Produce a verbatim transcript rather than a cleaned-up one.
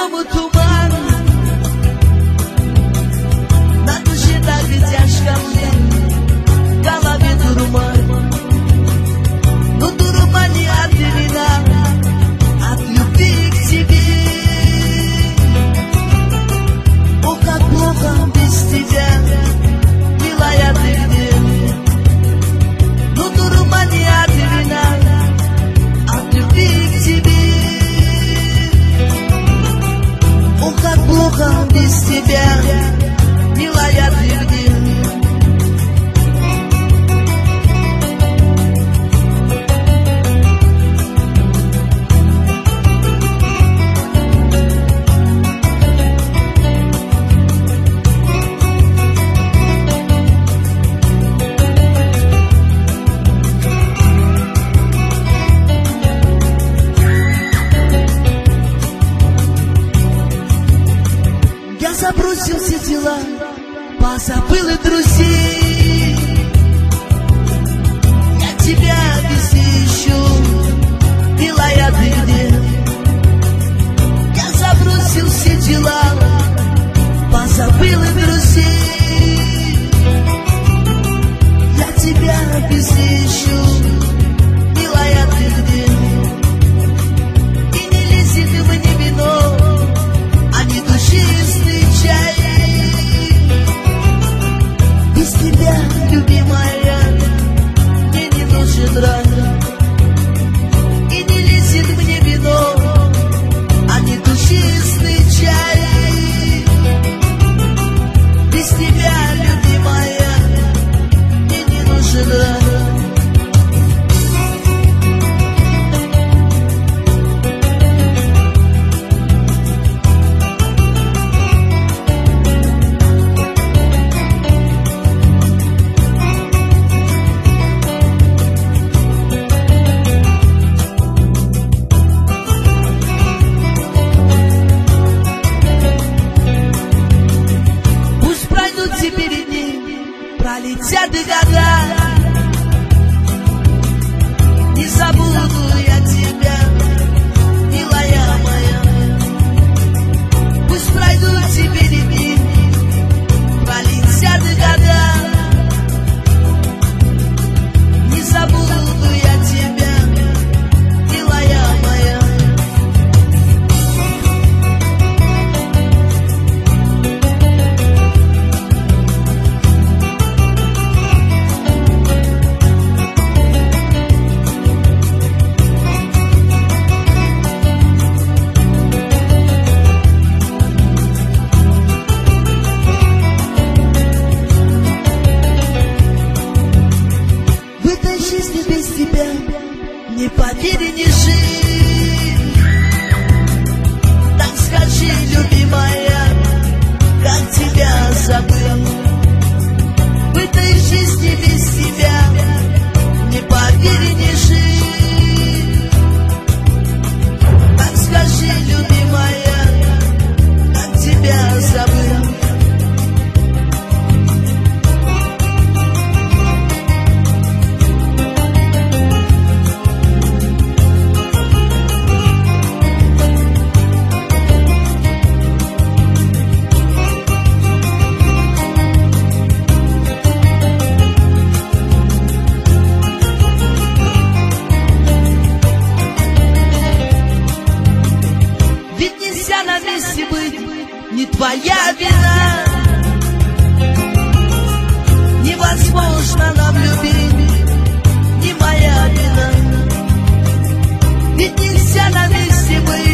снова туман, на душе так и тяжко мне, в голове дурман. Но дурман не от вина, от любви к тебе. О, как плохо без тебя, милая ты где. Но дурман не от вина, от любви к тебе. О, как плохо без тебя, милая ты где. Забросил все дела, позабыл и друзей. Я тебя везде ищу, милая ты где. Я забросил все дела, позабыл и друзей. Я тебя везде ищу, милая ты где. И не лезет мне вино, а не душистый чай. Без тебя, любимая, мне не нужен рай. И не лезет мне вино, а не душистый чай. Без тебя, любимая, мне не нужен рай. Пролетят года, не забуду я тебя, милая моя. Пусть пройдут теперь дни, пролетят года, не забуду я тебя, милая моя. Не поверь, не жить. Так скажи, любимая, как тебя забыл. В этой жизни без тебя не поверь, не жить. Так скажи, любимая, как тебя забыл. Не твоя вина, невозможно нам любить, не моя вина. Ведь нельзя на месте быть.